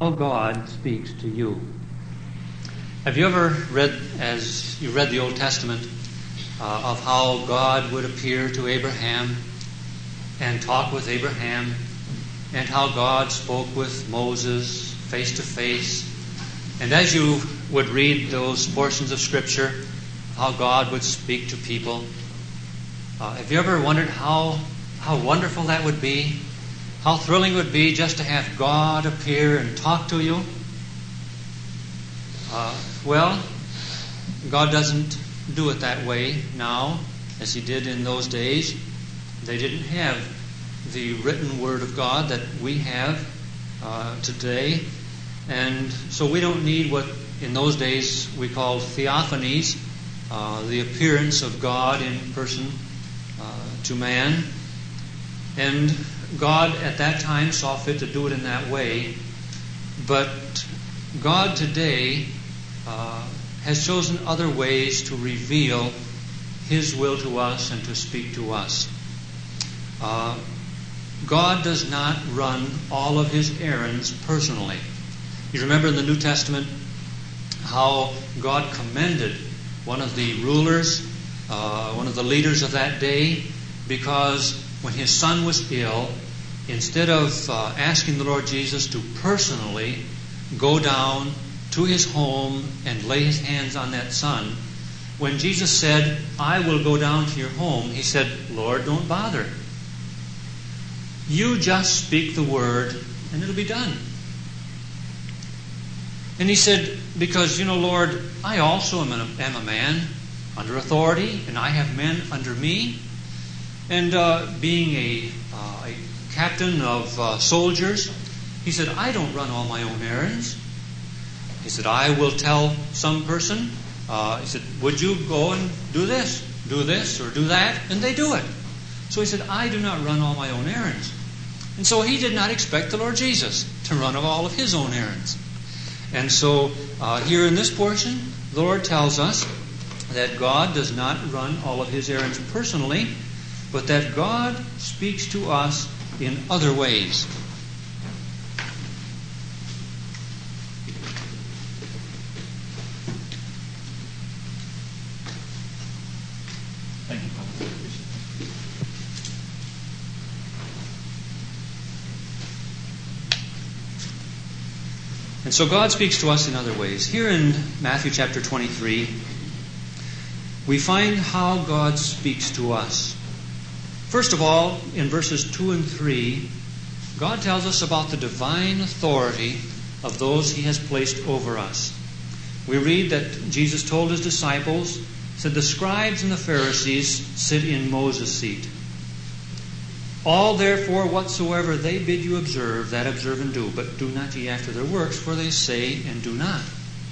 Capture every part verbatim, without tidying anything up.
God speaks to you. Have you ever read, as you read the Old Testament, uh, of how God would appear to Abraham and talk with Abraham, and how God spoke with Moses face to face? And as you would read those portions of Scripture, how God would speak to people, uh, have you ever wondered how how wonderful that would be? How thrilling it would be just to have God appear and talk to you? Uh, well, God doesn't do it that way now as He did in those days. They didn't have the written Word of God that we have uh, today. And so we don't need what in those days we called theophanies, uh, the appearance of God in person uh, to man. And God at that time saw fit to do it in that way. But God today uh, has chosen other ways to reveal His will to us and to speak to us. Uh, God does not run all of His errands personally. You remember in the New Testament how God commended one of the rulers, uh, one of the leaders of that day, because when his son was ill, instead of uh, asking the Lord Jesus to personally go down to his home and lay his hands on that son, when Jesus said, "I will go down to your home," he said, "Lord, don't bother. You just speak the word and it'll be done." And he said, "Because, you know, Lord, I also am a, am a man under authority, and I have men under me. And uh, being a, uh, a captain of uh, soldiers," he said, "I don't run all my own errands." He said, "I will tell some person," uh, he said, "would you go and do this, do this, or do that?" And they do it. So he said, "I do not run all my own errands." And so he did not expect the Lord Jesus to run all of His own errands. And so uh, here in this portion, the Lord tells us that God does not run all of His errands personally, but that God speaks to us in other ways. Thank you, Father. And so God speaks to us in other ways. Here in Matthew chapter twenty-three, we find how God speaks to us. First of all, in verses two and three, God tells us about the divine authority of those He has placed over us. We read that Jesus told His disciples, said, "The scribes and the Pharisees sit in Moses' seat. All therefore whatsoever they bid you observe, that observe and do, but do not ye after their works, for they say and do not."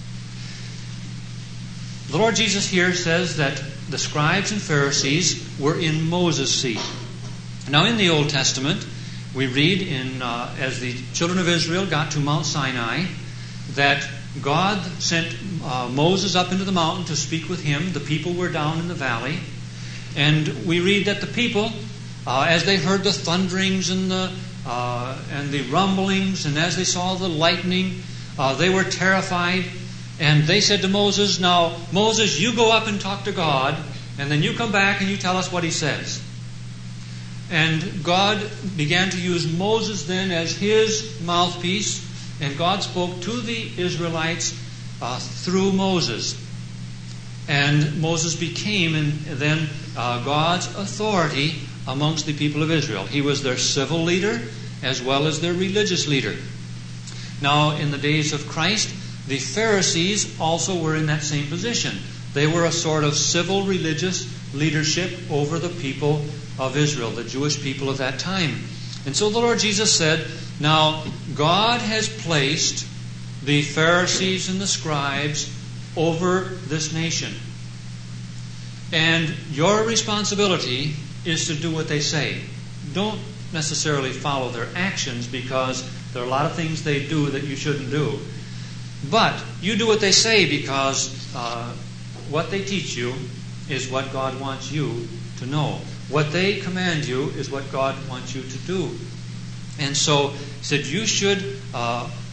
The Lord Jesus here says that the scribes and Pharisees were in Moses' seat. Now in the Old Testament, we read in uh, as the children of Israel got to Mount Sinai, that God sent uh, Moses up into the mountain to speak with him. The people were down in the valley. And we read that the people, uh, as they heard the thunderings and the uh, and the rumblings, and as they saw the lightning, uh, they were terrified. And they said to Moses, "Now, Moses, you go up and talk to God, and then you come back and you tell us what He says." And God began to use Moses then as His mouthpiece, and God spoke to the Israelites uh, through Moses. And Moses became and then uh, God's authority amongst the people of Israel. He was their civil leader as well as their religious leader. Now, in the days of Christ, the Pharisees also were in that same position. They were a sort of civil religious leadership over the people of Israel, the Jewish people of that time. And so the Lord Jesus said, now God has placed the Pharisees and the scribes over this nation. And your responsibility is to do what they say. Don't necessarily follow their actions, because there are a lot of things they do that you shouldn't do. But you do what they say, because uh, what they teach you is what God wants you to know. What they command you is what God wants you to do. And so he said you should uh,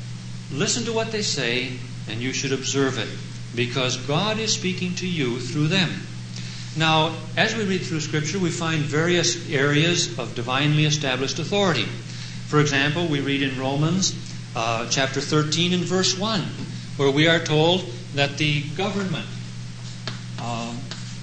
listen to what they say, and you should observe it, because God is speaking to you through them. Now, as we read through Scripture, we find various areas of divinely established authority. For example, we read in Romans uh, chapter thirteen and verse one, where we are told that the government, um,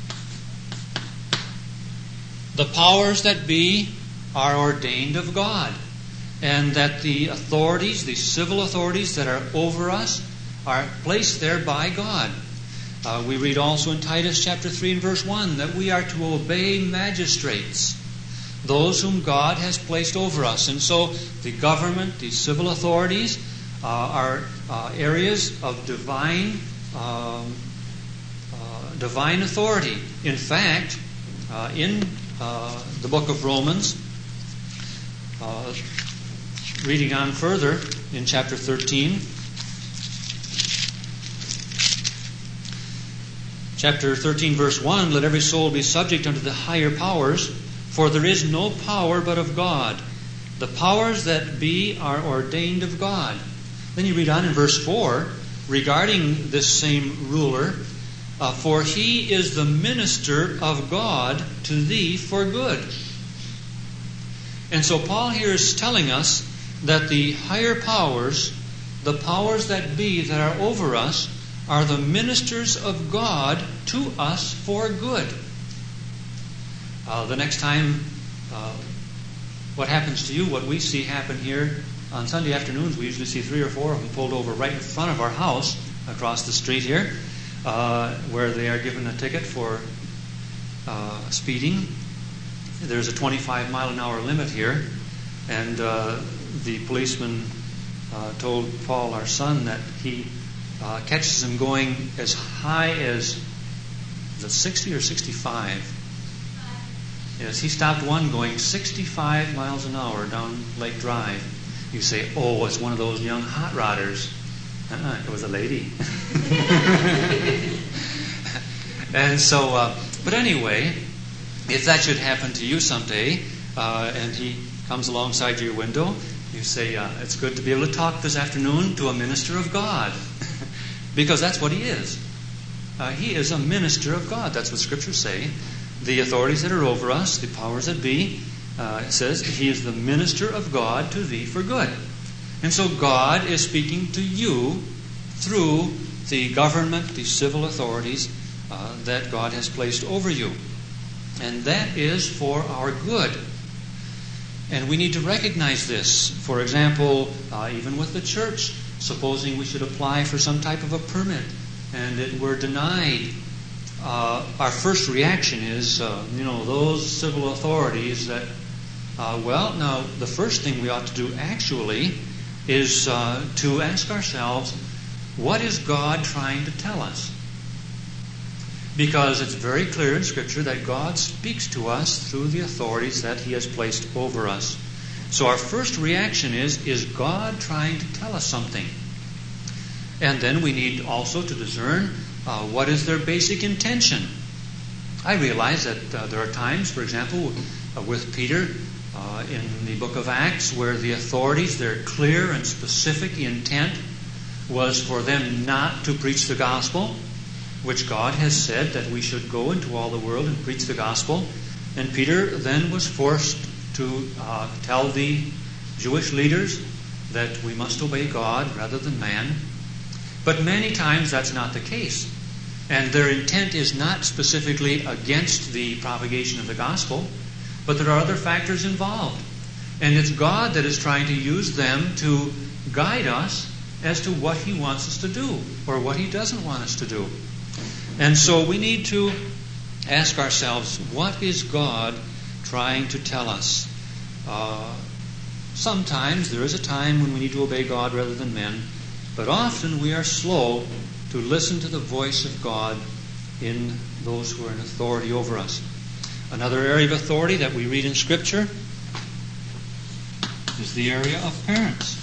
the powers that be, are ordained of God, and that the authorities, the civil authorities that are over us, are placed there by God. Uh, we read also in Titus chapter three and verse one that we are to obey magistrates, those whom God has placed over us. And so the government, the civil authorities, uh, are uh, areas of divine um, uh, divine authority. In fact, uh, in uh, the book of Romans, uh, reading on further in chapter thirteen, Chapter thirteen, verse one, let every soul be subject unto the higher powers, for there is no power but of God. The powers that be are ordained of God. Then you read on in verse four, regarding this same ruler, uh, for he is the minister of God to thee for good. And so Paul here is telling us that the higher powers, the powers that be that are over us, are the ministers of God to us for good. Uh, the next time, uh, what happens to you, what we see happen here on Sunday afternoons, we usually see three or four of them pulled over right in front of our house across the street here, uh, where they are given a ticket for uh, speeding. There's a twenty-five mile an hour limit here, and uh, the policeman uh, told Paul, our son, that he Uh, catches him going as high as, is it sixty or sixty-five? Yes, he stopped one going sixty-five miles an hour down Lake Drive. You say, oh, it's one of those young hot rodders. Uh-uh, it was a lady. And so, uh, but anyway, if that should happen to you someday, uh, and he comes alongside your window, you say, uh, it's good to be able to talk this afternoon to a minister of God. Because that's what he is. Uh, he is a minister of God. That's what Scriptures say. The authorities that are over us, the powers that be, uh, it says, he is the minister of God to thee for good. And so God is speaking to you through the government, the civil authorities uh, that God has placed over you. And that is for our good. And we need to recognize this. For example, uh, even with the church, supposing we should apply for some type of a permit and it were denied, uh, our first reaction is, uh, you know, those civil authorities that, uh, well, now, the first thing we ought to do actually is uh, to ask ourselves, what is God trying to tell us? Because it's very clear in Scripture that God speaks to us through the authorities that He has placed over us. So our first reaction is, is God trying to tell us something? And then we need also to discern uh, what is their basic intention. I realize that uh, there are times, for example, uh, with Peter uh, in the book of Acts, where the authorities, their clear and specific intent was for them not to preach the gospel, which God has said that we should go into all the world and preach the gospel. And Peter then was forced to uh, tell the Jewish leaders that we must obey God rather than man. But many times that's not the case. And their intent is not specifically against the propagation of the gospel, but there are other factors involved. And it's God that is trying to use them to guide us as to what He wants us to do or what He doesn't want us to do. And so we need to ask ourselves, what is God trying to tell us? Uh, sometimes there is a time when we need to obey God rather than men, but often we are slow to listen to the voice of God in those who are in authority over us. Another area of authority that we read in Scripture is the area of parents.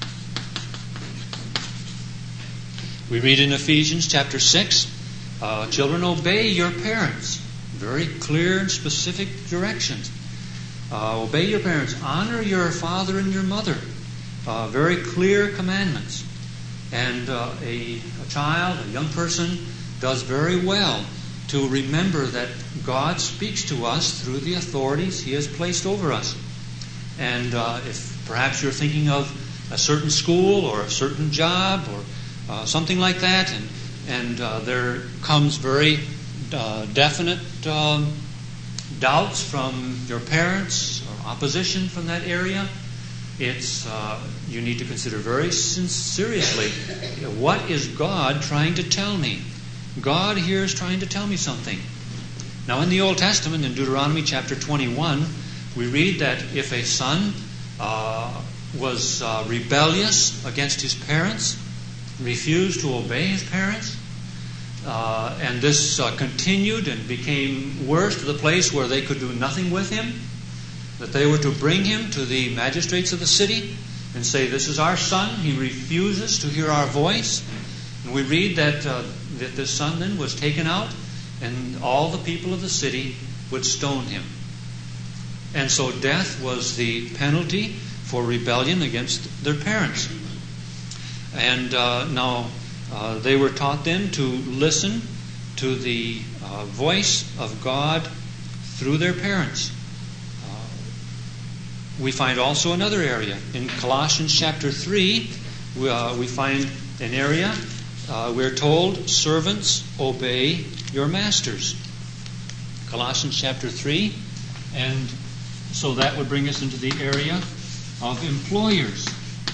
We read in Ephesians chapter six, uh, children, obey your parents. Very clear and specific directions. Uh, obey your parents. Honor your father and your mother. Uh, very clear commandments. And uh, a, a child, a young person, does very well to remember that God speaks to us through the authorities He has placed over us. And uh, if perhaps you're thinking of a certain school or a certain job or uh, something like that, and and uh, there comes very uh, definite um, doubts from your parents or opposition from that area, it's uh, you need to consider very seriously, what is God trying to tell me? God here is trying to tell me something. Now, in the Old Testament, in Deuteronomy chapter twenty-one, we read that if a son uh, was uh, rebellious against his parents, refused to obey his parents, uh, and this uh, continued and became worse to the place where they could do nothing with him, that they were to bring him to the magistrates of the city and say, "This is our son, he refuses to hear our voice." And we read that, uh, that this son then was taken out, and all the people of the city would stone him. And so death was the penalty for rebellion against their parents. And uh, now uh, they were taught then to listen to the uh, voice of God through their parents. Uh, we find also another area. In Colossians chapter three, we, uh, we find an area uh, we're told, "Servants, obey your masters." Colossians chapter three. And so that would bring us into the area of employers.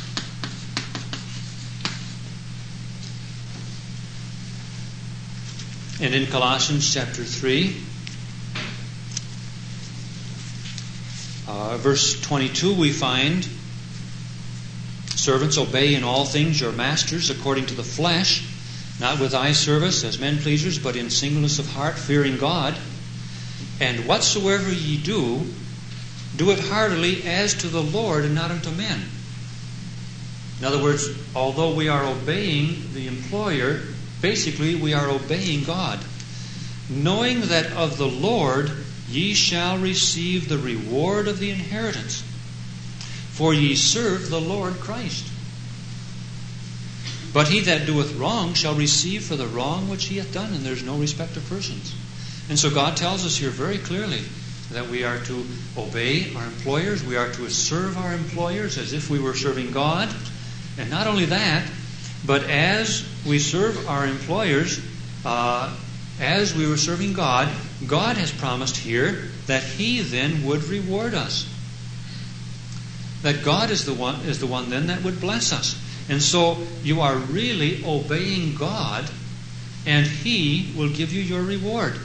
And in Colossians chapter three, uh, verse twenty-two, we find, "Servants, obey in all things your masters according to the flesh, not with eye service as men pleasers, but in singleness of heart, fearing God. And whatsoever ye do, do it heartily as to the Lord and not unto men." In other words, although we are obeying the employer, basically we are obeying God, knowing that of the Lord ye shall receive the reward of the inheritance. For ye serve the Lord Christ. But he that doeth wrong shall receive for the wrong which he hath done, and there's no respect of persons. And so God tells us here very clearly that we are to obey our employers. We are to serve our employers as if we were serving God. And not only that, but as we serve our employers, uh, as we were serving God, God has promised here that He then would reward us. That God is the one is the one then that would bless us. And so you are really obeying God, and He will give you your reward.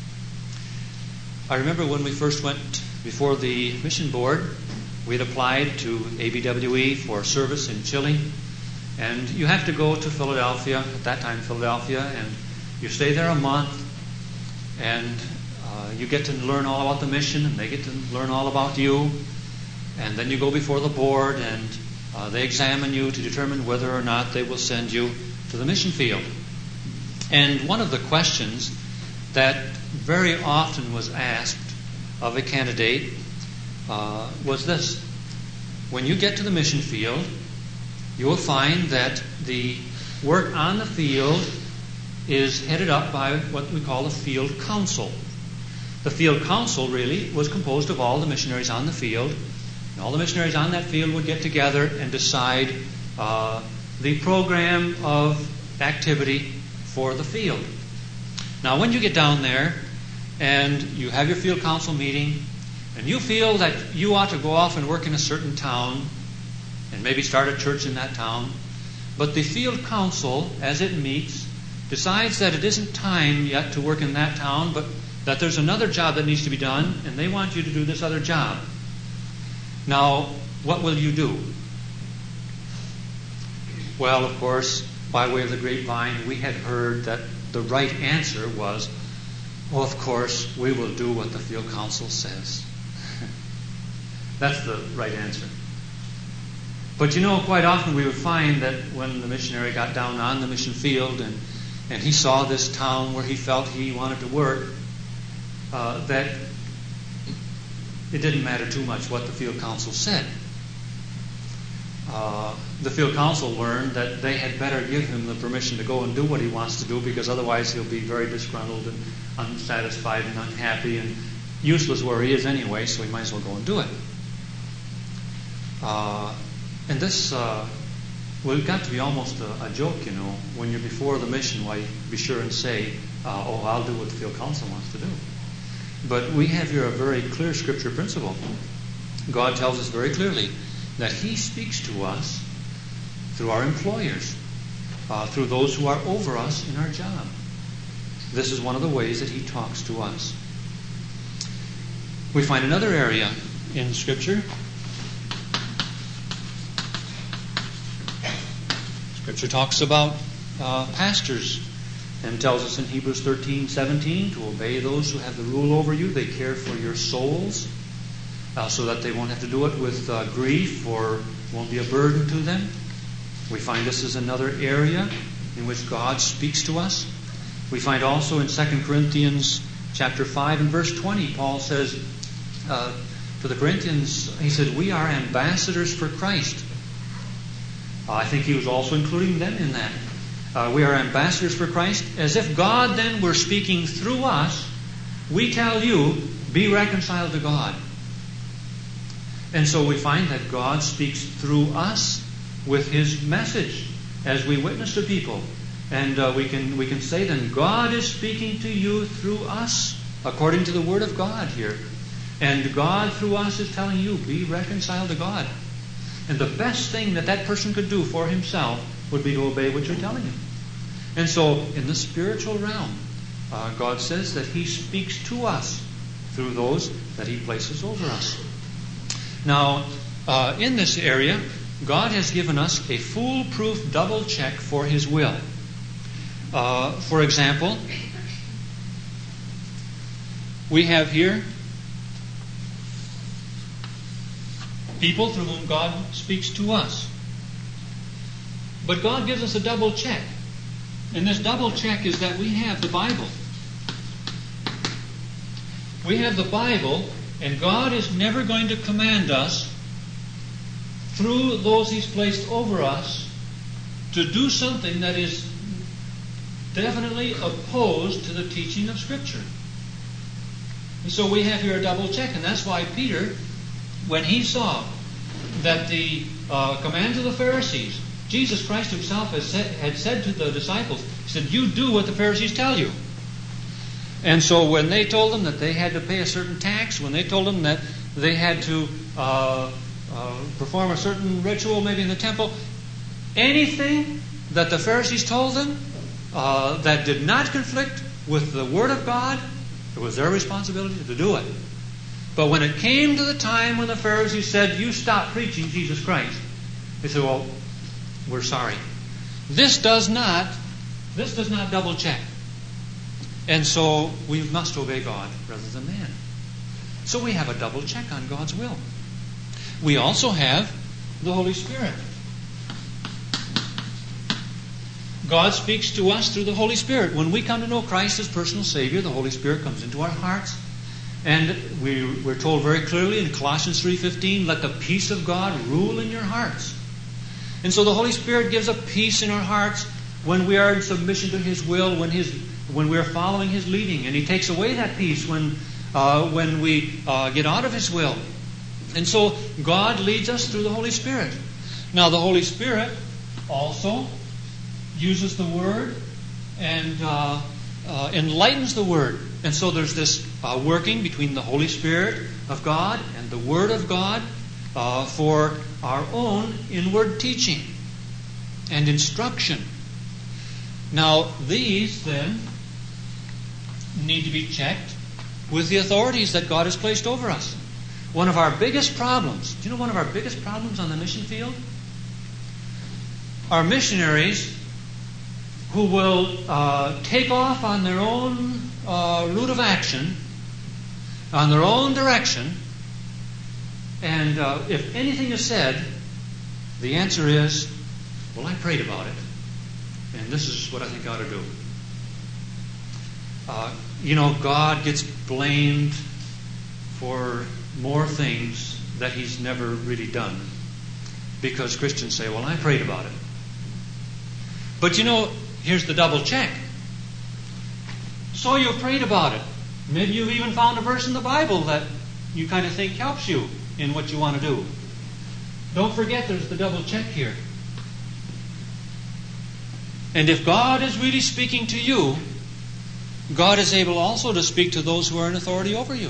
I remember when we first went before the mission board, we had applied to A B W E for service in Chile. And you have to go to Philadelphia, at that time Philadelphia, and you stay there a month, and uh, you get to learn all about the mission, and they get to learn all about you. And then you go before the board, and uh, they examine you to determine whether or not they will send you to the mission field. And one of the questions that very often was asked of a candidate uh, was this: when you get to the mission field, you will find that the work on the field is headed up by what we call the field council. The field council really was composed of all the missionaries on the field. And all the missionaries on that field would get together and decide uh, the program of activity for the field. Now, when you get down there and you have your field council meeting, and you feel that you ought to go off and work in a certain town, and maybe start a church in that town, but the field council, as it meets, decides that it isn't time yet to work in that town, but that there's another job that needs to be done, and they want you to do this other job. Now, what will you do? Well, of course, by way of the grapevine, we had heard that the right answer was, well, of course, we will do what the field council says. That's the right answer. But you know, quite often we would find that when the missionary got down on the mission field and, and he saw this town where he felt he wanted to work, uh, that it didn't matter too much what the field council said. uh, the field council learned that they had better give him the permission to go and do what he wants to do, because otherwise he'll be very disgruntled and unsatisfied and unhappy and useless where he is anyway, so he might as well go and do it. Uh, and this, uh, well, it got to be almost a, a joke, you know. When you're before the mission, why, be sure and say, uh, oh, I'll do what the field council wants to do. But we have here a very clear scripture principle. God tells us very clearly that He speaks to us through our employers, uh, through those who are over us in our job. This is one of the ways that He talks to us. We find another area in Scripture. Scripture talks about uh, pastors and tells us in Hebrews thirteen seventeen to obey those who have the rule over you. They care for your souls uh, so that they won't have to do it with uh, grief or won't be a burden to them. We find this is another area in which God speaks to us. We find also in Second Corinthians chapter five and verse twenty, Paul says uh, to the Corinthians, he said, we are ambassadors for Christ. Uh, I think he was also including them in that. Uh, we are ambassadors for Christ. As if God then were speaking through us, we tell you, be reconciled to God. And so we find that God speaks through us with His message as we witness to people. And uh, we can we can say then, God is speaking to you through us, according to the Word of God here. And God through us is telling you, be reconciled to God. And the best thing that that person could do for himself would be to obey what you're telling him. And so, in the spiritual realm, uh, God says that He speaks to us through those that He places over us. Now, uh, in this area, God has given us a foolproof double check for His will. Uh, for example, we have here people through whom God speaks to us. But God gives us a double check. And this double check is that we have the Bible. We have the Bible, and God is never going to command us through those He's placed over us to do something that is definitely opposed to the teaching of Scripture. And so we have here a double check, and that's why Peter, when he saw that the uh, commands of the Pharisees, Jesus Christ Himself has said, had said to the disciples, He said, you do what the Pharisees tell you. And so when they told them that they had to pay a certain tax, when they told them that they had to uh, uh, perform a certain ritual maybe in the temple, anything that the Pharisees told them uh, that did not conflict with the Word of God, it was their responsibility to do it. But when it came to the time when the Pharisees said, you stop preaching Jesus Christ, they said, well, we're sorry. This does not, this does not double check. And so we must obey God rather than man. So we have a double check on God's will. We also have the Holy Spirit. God speaks to us through the Holy Spirit. When we come to know Christ as personal Savior, the Holy Spirit comes into our hearts. And we, we're told very clearly in Colossians three fifteen, let the peace of God rule in your hearts. And so the Holy Spirit gives a peace in our hearts when we are in submission to His will, when His when we are following His leading. And He takes away that peace when uh, when we uh, get out of His will. And so God leads us through the Holy Spirit. Now the Holy Spirit also uses the Word and uh, uh, enlightens the Word. And so there's this uh, working between the Holy Spirit of God and the Word of God uh, for our own inward teaching and instruction. Now, these then need to be checked with the authorities that God has placed over us. One of our biggest problems, do you know one of our biggest problems on the mission field? Are missionaries who will uh, take off on their own uh, route of action, on their own direction, and uh, if anything is said, the answer is, well, I prayed about it, and this is what I think I ought to do. Uh, you know, God gets blamed for more things that He's never really done. Because Christians say, well, I prayed about it. But you know, here's the double check. So you prayed about it. Maybe you've even found a verse in the Bible that you kind of think helps you in what you want to do. Don't forget there's the double check here. And if God is really speaking to you, God is able also to speak to those who are in authority over you.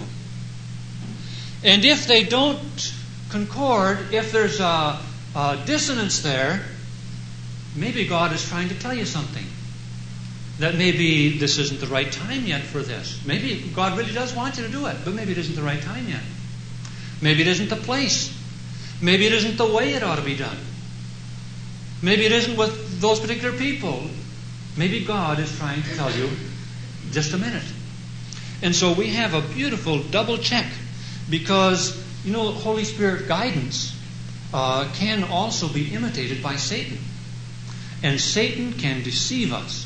And if they don't concord, if there's a, a dissonance there, maybe God is trying to tell you something. That maybe this isn't the right time yet for this. Maybe God really does want you to do it, but maybe it isn't the right time yet. Maybe it isn't the place. Maybe it isn't the way it ought to be done. Maybe it isn't with those particular people. Maybe God is trying to tell you, just a minute. And so we have a beautiful double check, because, you know, Holy Spirit guidance uh, can also be imitated by Satan. And Satan can deceive us,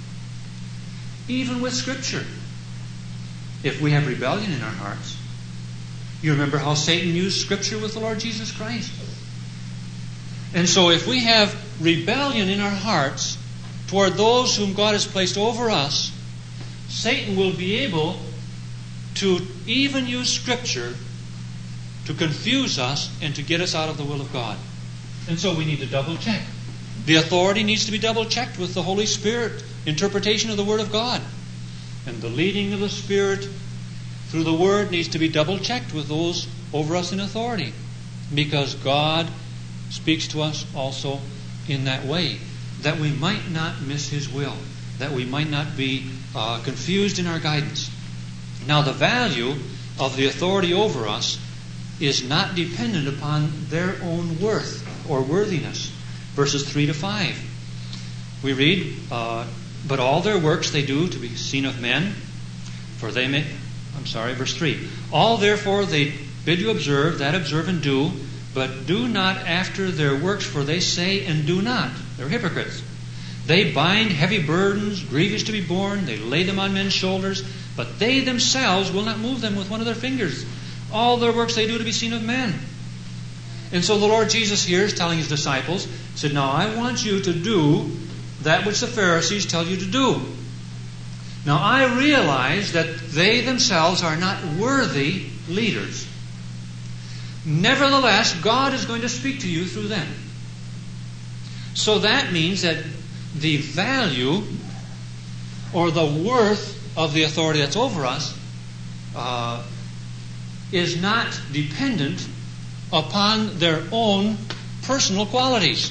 even with Scripture, if we have rebellion in our hearts. You remember how Satan used Scripture with the Lord Jesus Christ. And so if we have rebellion in our hearts toward those whom God has placed over us, Satan will be able to even use Scripture to confuse us and to get us out of the will of God. And so we need to double check. The authority needs to be double checked with the Holy Spirit interpretation of the Word of God. And the leading of the Spirit through the Word needs to be double checked with those over us in authority. Because God speaks to us also in that way, that we might not miss His will, that we might not be uh, confused in our guidance. Now, the value of the authority over us is not dependent upon their own worth or worthiness. Verses three to five. We read, uh, but all their works they do to be seen of men, for they may, I'm sorry, verse three. All therefore they bid you observe, that observe and do, but do not after their works, for they say and do not. They're hypocrites. They bind heavy burdens, grievous to be borne, they lay them on men's shoulders, but they themselves will not move them with one of their fingers. All their works they do to be seen of men. And so the Lord Jesus here is telling His disciples, said, now I want you to do that which the Pharisees tell you to do. Now I realize that they themselves are not worthy leaders. Nevertheless, God is going to speak to you through them. So that means that the value or the worth of the authority that's over us uh, is not dependent upon their own personal qualities.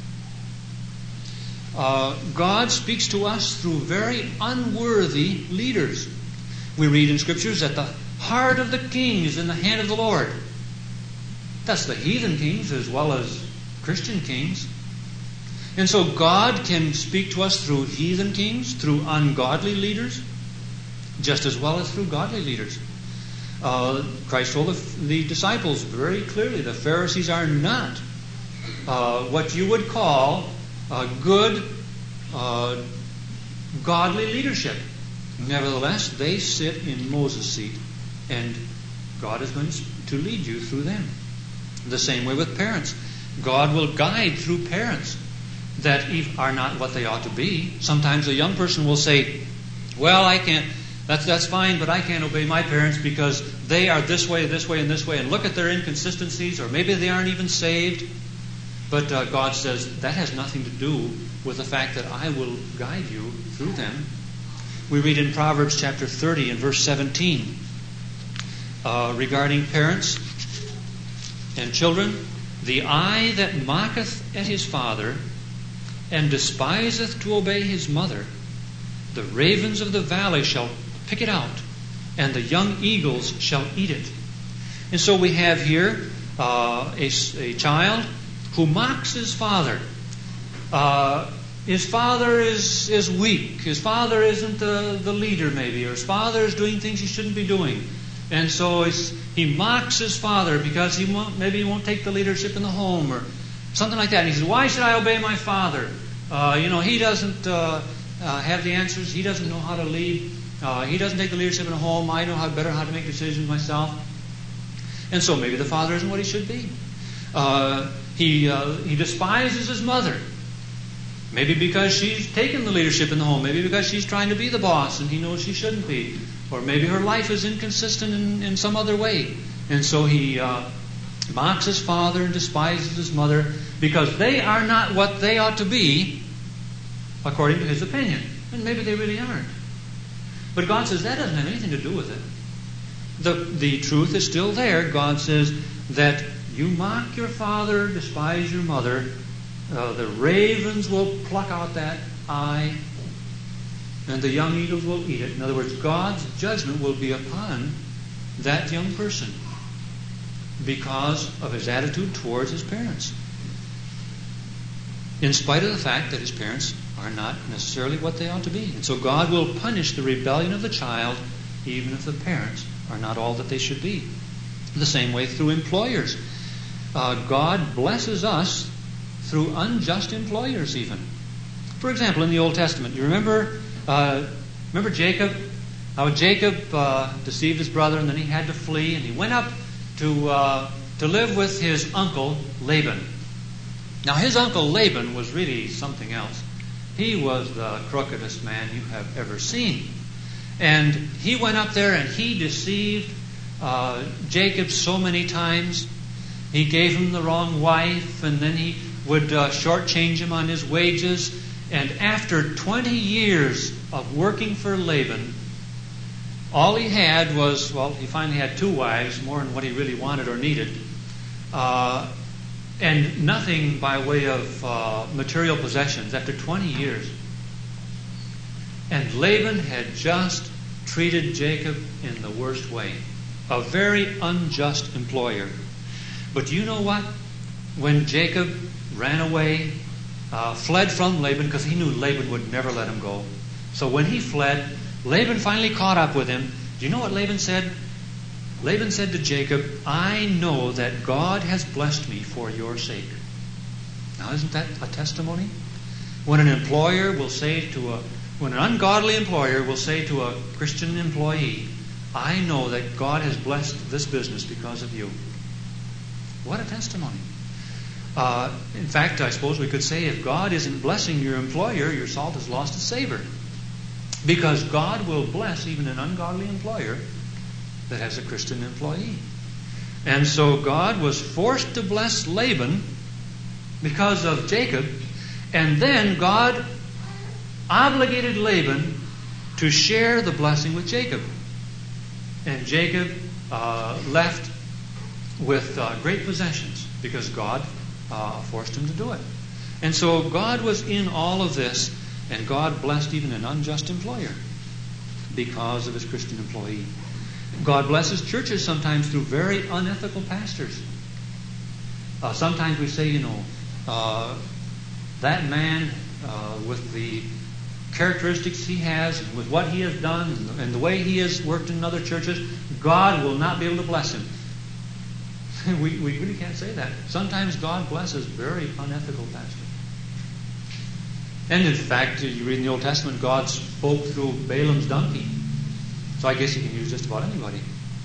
Uh, God speaks to us through very unworthy leaders. We read in Scriptures that the heart of the king is in the hand of the Lord. That's the heathen kings as well as Christian kings. And so God can speak to us through heathen kings, through ungodly leaders, just as well as through godly leaders. Uh, Christ told the, the disciples very clearly, the Pharisees are not uh, what you would call uh, good, uh, godly leadership. Nevertheless, they sit in Moses' seat, and God is going to lead you through them. The same way with parents. God will guide through parents that are not what they ought to be. Sometimes a young person will say, well, I can't, that's, that's fine, but I can't obey my parents because they are this way, this way, and this way, and look at their inconsistencies, or maybe they aren't even saved. But uh, God says that has nothing to do with the fact that I will guide you through them. We read in Proverbs chapter thirty and verse seventeen uh, regarding parents and children. The eye that mocketh at his father and despiseth to obey his mother, the ravens of the valley shall pick it out, and the young eagles shall eat it. And so we have here uh, a, a child who mocks his father. Uh, his father is, is weak. His father isn't the, the leader maybe, or his father is doing things he shouldn't be doing. And so it's, he mocks his father because he won't, maybe he won't take the leadership in the home or something like that. And he says, why should I obey my father? Uh, you know, he doesn't uh, uh, have the answers. He doesn't know how to lead. Uh, he doesn't take the leadership in the home. I know how better how to make decisions myself. And so maybe the father isn't what he should be. Uh, he, uh, he despises his mother. Maybe because she's taken the leadership in the home. Maybe because she's trying to be the boss and he knows she shouldn't be. Or maybe her life is inconsistent in, in some other way. And so he uh, mocks his father and despises his mother because they are not what they ought to be according to his opinion. And maybe they really aren't. But God says that doesn't have anything to do with it. The, the truth is still there. God says that you mock your father, despise your mother, uh, the ravens will pluck out that eye, and the young eagles will eat it. In other words, God's judgment will be upon that young person because of his attitude towards his parents. In spite of the fact that his parents are not necessarily what they ought to be. And so God will punish the rebellion of the child even if the parents are not all that they should be. The same way through employers. Uh, God blesses us through unjust employers even. For example, in the Old Testament, you remember uh, remember Jacob? How Jacob uh, deceived his brother and then he had to flee and he went up to uh, to live with his uncle Laban. Now his uncle Laban was really something else. He was the crookedest man you have ever seen. And he went up there and he deceived uh, Jacob so many times. He gave him the wrong wife, and then he would uh, shortchange him on his wages. And after twenty years of working for Laban, all he had was, well, he finally had two wives, more than what he really wanted or needed, uh, and nothing by way of uh, material possessions after twenty years. And Laban had just treated Jacob in the worst way. A very unjust employer. But you know what? When Jacob ran away, uh, fled from Laban, because he knew Laban would never let him go. So when he fled, Laban finally caught up with him. Do you know what Laban said? Laban said to Jacob, I know that God has blessed me for your sake. Now isn't that a testimony? When an employer will say to a, when an ungodly employer will say to a Christian employee, I know that God has blessed this business because of you. What a testimony. Uh, in fact, I suppose we could say if God isn't blessing your employer, your salt has lost its savor. Because God will bless even an ungodly employer that has a Christian employee. And so God was forced to bless Laban because of Jacob, and then God obligated Laban to share the blessing with Jacob. And Jacob uh, left with uh, great possessions because God uh, forced him to do it. And so God was in all of this, and God blessed even an unjust employer because of his Christian employee. God blesses churches sometimes through very unethical pastors. Uh, sometimes we say, you know, uh, that man uh, with the characteristics he has, and with what he has done, and the, and the way he has worked in other churches, God will not be able to bless him. we, we really can't say that. Sometimes God blesses very unethical pastors. And in fact, you read in the Old Testament, God spoke through Balaam's donkey. So I guess you can use just about anybody.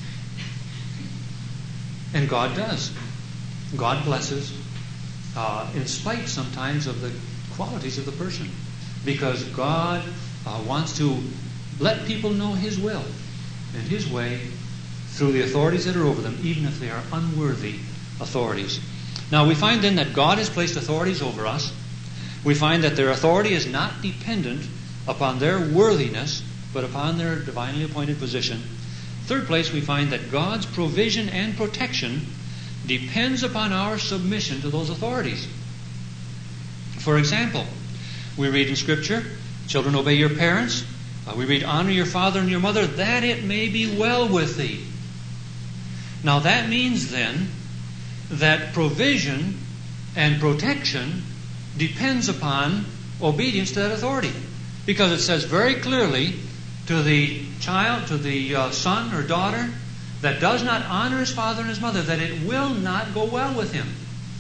And God does. God blesses uh, in spite sometimes of the qualities of the person. Because God uh, wants to let people know His will and His way through the authorities that are over them, even if they are unworthy authorities. Now we find then that God has placed authorities over us. We find that their authority is not dependent upon their worthiness, but upon their divinely appointed position. Third place, we find that God's provision and protection depends upon our submission to those authorities. For example, we read in Scripture, children, obey your parents. Uh, we read, honor your father and your mother, that it may be well with thee. Now that means then that provision and protection depends upon obedience to that authority. Because it says very clearly to the child, to the uh, son or daughter that does not honor his father and his mother, that it will not go well with him.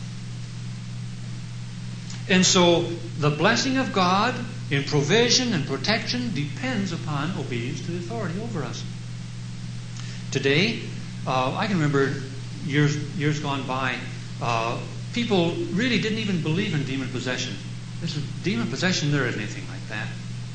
And so the blessing of God in provision and protection depends upon obedience to the authority over us. Today, uh, I can remember years years gone by, uh, people really didn't even believe in demon possession. This is demon possession, there isn't anything like that.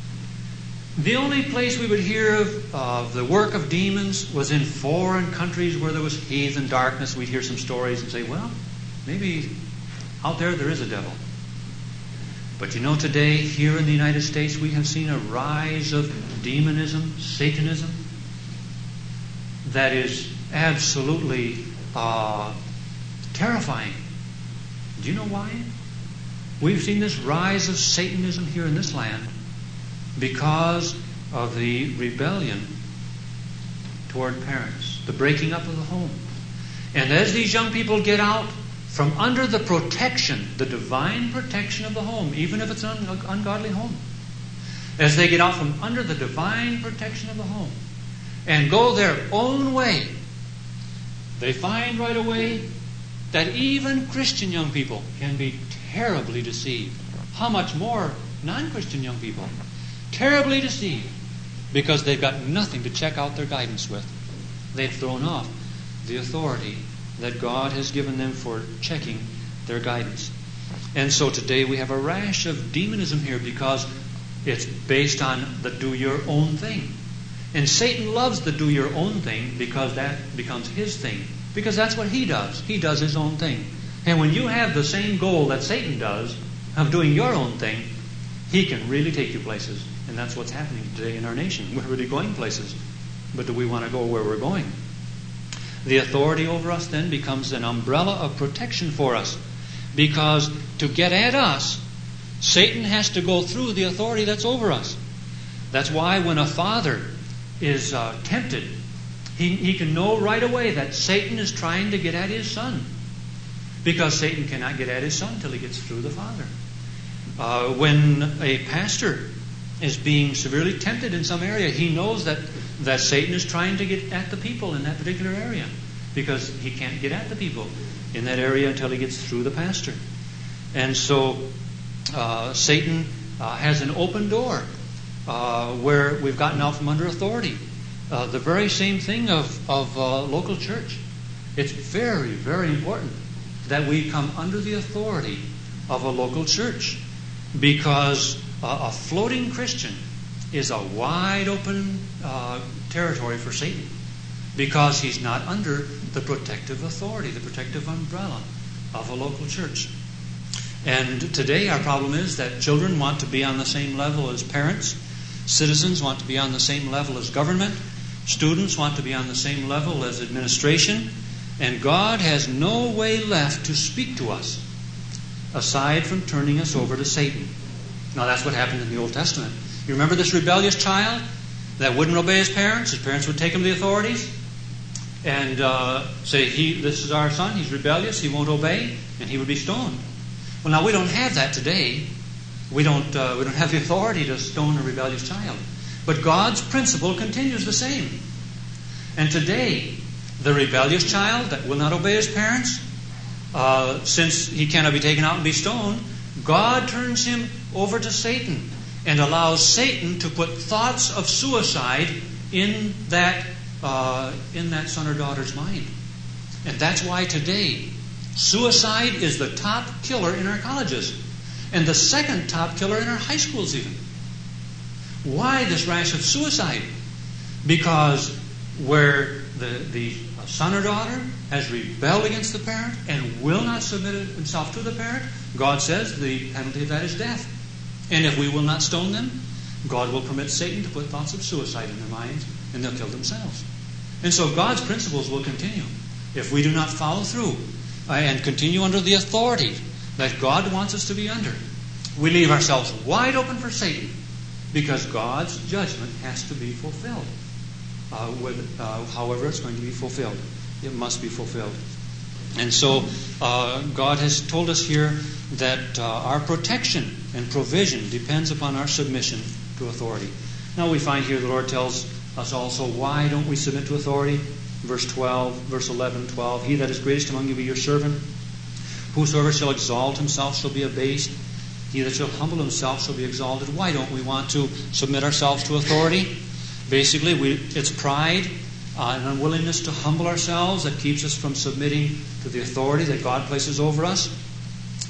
The only place we would hear of, of the work of demons was in foreign countries where there was heathen darkness. We'd hear some stories and say, well, maybe out there there is a devil. But you know, today, here in the United States, we have seen a rise of demonism, Satanism, that is absolutely uh, terrifying. Do you know why? We've seen this rise of Satanism here in this land because of the rebellion toward parents, the breaking up of the home. And as these young people get out from under the protection, the divine protection of the home, even if it's an ungodly home, as they get out from under the divine protection of the home and go their own way, they find right away that even Christian young people can be terribly deceived. How much more non-Christian young people? Terribly deceived because they've got nothing to check out their guidance with. They've thrown off the authority that God has given them for checking their guidance. And so today we have a rash of demonism here because it's based on the do your own thing. And Satan loves the do your own thing because that becomes his thing. Because that's what he does. He does his own thing. And when you have the same goal that Satan does of doing your own thing, he can really take you places. And that's what's happening today in our nation. We're really going places. But do we want to go where we're going? The authority over us then becomes an umbrella of protection for us. Because to get at us, Satan has to go through the authority that's over us. That's why when a father is uh, tempted, he, he can know right away that Satan is trying to get at his son. Because Satan cannot get at his son till he gets through the father. Uh, when a pastor is being severely tempted in some area, he knows that, that Satan is trying to get at the people in that particular area. Because he can't get at the people in that area until he gets through the pastor. And so uh, Satan uh, has an open door uh, where we've gotten out from under authority. Uh, the very same thing of, of uh, local church. It's very, very important that we come under the authority of a local church. Because uh, a floating Christian is a wide open uh, territory for Satan. Because he's not under the protective authority, the protective umbrella of a local church. And today our problem is that children want to be on the same level as parents. Citizens want to be on the same level as government. Students want to be on the same level as administration. And God has no way left to speak to us aside from turning us over to Satan. Now that's what happened in the Old Testament. You remember this rebellious child that wouldn't obey his parents? His parents would take him to the authorities and uh, say, "He, this is our son, he's rebellious, he won't obey," and he would be stoned. Well, now we don't have that today. We don't, uh, we don't have the authority to stone a rebellious child. But God's principle continues the same. And today, the rebellious child that will not obey his parents, uh, since he cannot be taken out and be stoned, God turns him over to Satan and allows Satan to put thoughts of suicide in that uh, in that son or daughter's mind. And that's why today, suicide is the top killer in our colleges. And the second top killer in our high schools even. Why this rash of suicide? Because where the, the son or daughter has rebelled against the parent and will not submit himself to the parent, God says the penalty of that is death. And if we will not stone them, God will permit Satan to put thoughts of suicide in their minds, and they'll kill themselves. And so God's principles will continue if we do not follow through uh, and continue under the authority that God wants us to be under. We leave ourselves wide open for Satan because God's judgment has to be fulfilled. Uh, with, uh, however it's going to be fulfilled. It must be fulfilled. And so uh, God has told us here that uh, our protection and provision depends upon our submission to authority. Now we find here the Lord tells us also, why don't we submit to authority? Verse twelve, verse eleven, twelve. He that is greatest among you be your servant. Whosoever shall exalt himself shall be abased. He that shall humble himself shall be exalted. Why don't we want to submit ourselves to authority? Basically, we, it's pride uh, and unwillingness to humble ourselves that keeps us from submitting to the authority that God places over us.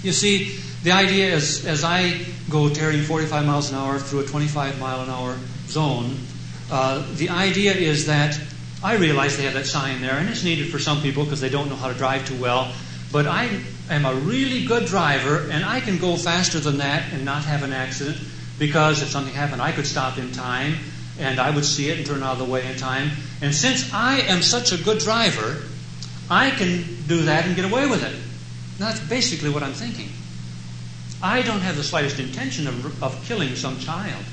You see, the idea is, as I go tearing forty-five miles an hour through a twenty-five mile an hour zone, uh, the idea is that I realize they have that sign there, and it's needed for some people because they don't know how to drive too well. But I am a really good driver, and I can go faster than that and not have an accident, because if something happened, I could stop in time, and I would see it and turn out of the way in time. And since I am such a good driver, I can do that and get away with it. Now, that's basically what I'm thinking. I don't have the slightest intention of, of killing some child.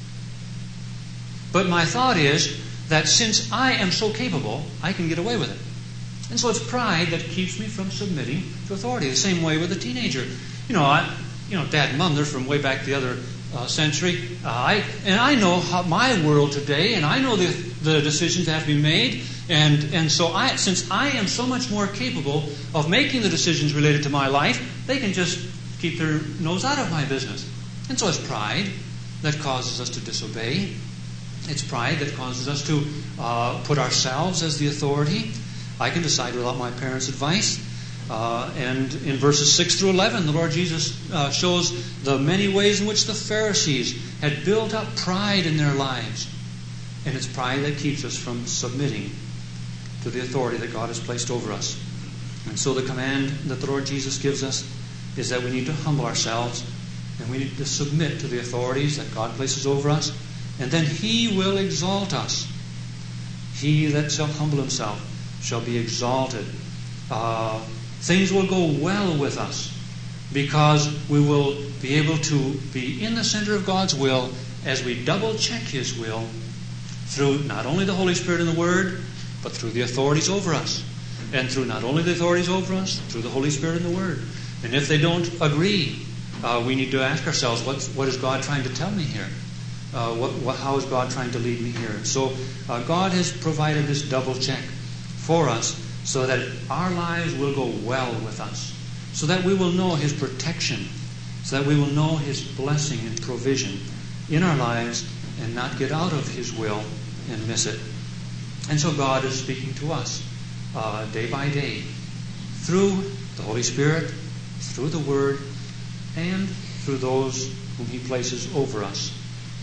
But my thought is that since I am so capable, I can get away with it. And so it's pride that keeps me from submitting to authority. The same way with a teenager. You know, I, you know, Dad and Mom, they're from way back the other uh, century. Uh, I, and I know how my world today, and I know the, the decisions that have to be made. And, and so I, since I am so much more capable of making the decisions related to my life, they can just keep their nose out of my business. And so it's pride that causes us to disobey. It's pride that causes us to uh, put ourselves as the authority. I can decide without my parents' advice. Uh, and in verses six through eleven, the Lord Jesus uh, shows the many ways in which the Pharisees had built up pride in their lives. And it's pride that keeps us from submitting to the authority that God has placed over us. And so the command that the Lord Jesus gives us is that we need to humble ourselves, and we need to submit to the authorities that God places over us, and then He will exalt us. He that shall humble himself shall be exalted. Uh, things will go well with us because we will be able to be in the center of God's will as we double check His will through not only the Holy Spirit and the Word, but through the authorities over us. And through not only the authorities over us, through the Holy Spirit and the Word. And if they don't agree, uh, we need to ask ourselves, what, what is God trying to tell me here? Uh, what, what, how is God trying to lead me here? And so uh, God has provided this double check for us so that our lives will go well with us, so that we will know His protection, so that we will know His blessing and provision in our lives and not get out of His will and miss it. And so God is speaking to us uh, day by day through the Holy Spirit, through the Word, and through those whom He places over us.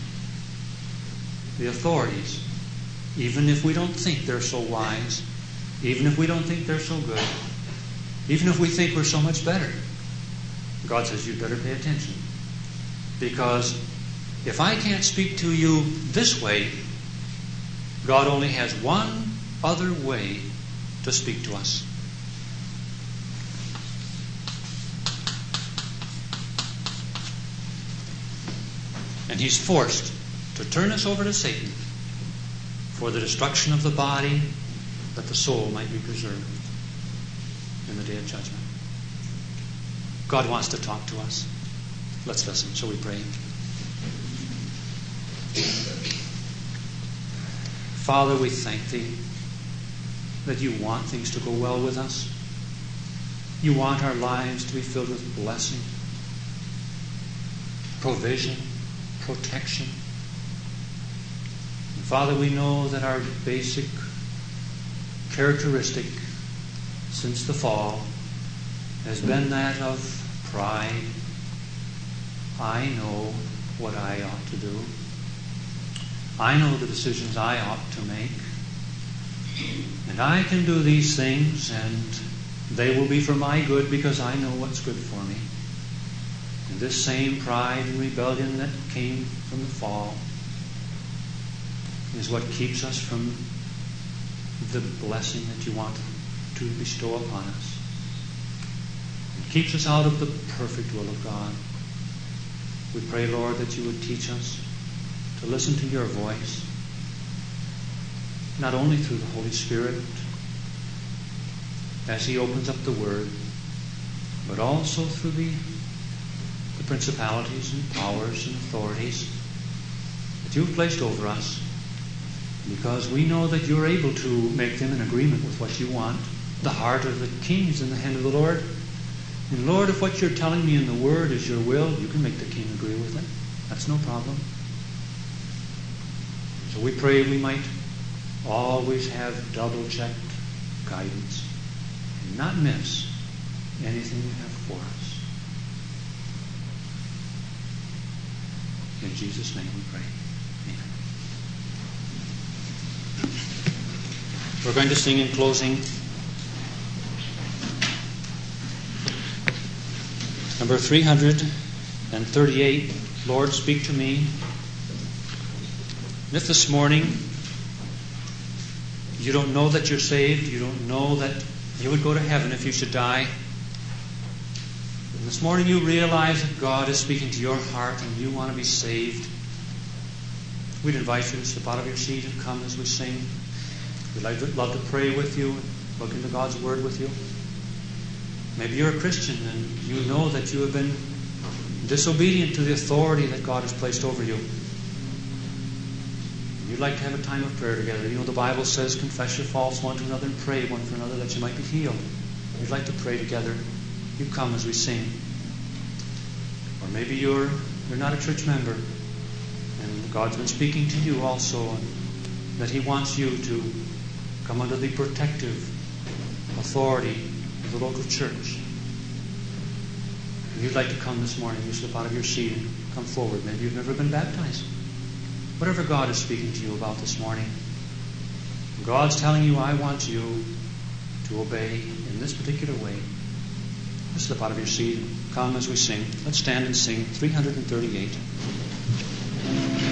The authorities, even if we don't think they're so wise, even if we don't think they're so good, even if we think we're so much better, God says you better pay attention. Because if I can't speak to you this way, God only has one other way to speak to us. And He's forced to turn us over to Satan for the destruction of the body, that the soul might be preserved in the day of judgment. God wants to talk to us. Let's listen. Shall we pray? Father, we thank Thee that You want things to go well with us. You want our lives to be filled with blessing, provision, protection. And Father, we know that our basic characteristic since the fall has been that of pride. I know what I ought to do. I know the decisions I ought to make. And I can do these things, and they will be for my good because I know what's good for me. And this same pride and rebellion that came from the fall is what keeps us from the blessing that You want to bestow upon us. It keeps us out of the perfect will of God. We pray, Lord, that You would teach us to listen to Your voice, not only through the Holy Spirit as He opens up the Word, but also through the, the principalities and powers and authorities that You've placed over us, because we know that You're able to make them in agreement with what You want. The heart of the king is in the hand of the Lord. And Lord, if what You're telling me in the Word is Your will, You can make the king agree with it. That's no problem. So we pray we might always have double-checked guidance and not miss anything You have for us. In Jesus' name we pray. Amen. We're going to sing in closing number three hundred thirty-eight, Lord, Speak to Me. And if this morning you don't know that you're saved, you don't know that you would go to heaven if you should die, and this morning you realize that God is speaking to your heart and you want to be saved, we'd invite you to step out of your seat and come as we sing. We'd like to, love to pray with you, look into God's Word with you. Maybe you're a Christian and you know that you have been disobedient to the authority that God has placed over you. You'd like to have a time of prayer together. You know the Bible says, confess your faults one to another and pray one for another that you might be healed. You'd like to pray together. You come as we sing. Or maybe you're you're not a church member and God's been speaking to you also, and that He wants you to come under the protective authority of the local church. If you'd like to come this morning, you slip out of your seat and come forward. Maybe you've never been baptized. Whatever God is speaking to you about this morning, God's telling you, I want you to obey in this particular way. Just slip out of your seat and come as we sing. Let's stand and sing three hundred thirty-eight.